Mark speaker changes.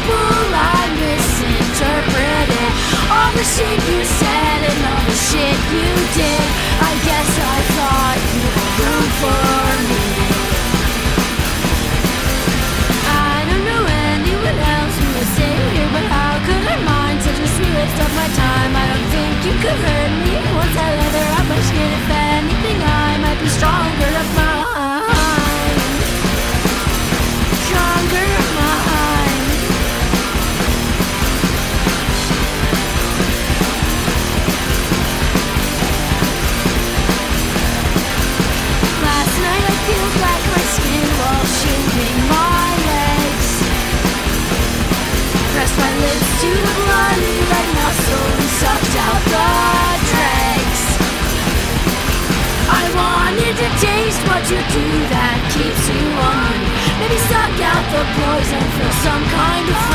Speaker 1: unreadable, I misinterpreted all the shit you said and all the shit you did. I guess I thought you had room for me. I don't know anyone else who would stay here, but how could I mind such a sweet waste of my time? I don't think you could hurt me once I leather out my skin. If anything, I might be stronger of mine. Stronger of mine. Last night I peeled back my skin while shaving my legs. Pressed my lips to the bloody red muscle and sucked out the dregs. I wanted to taste what you do that keeps you on. Maybe suck out the poison, feel some kind of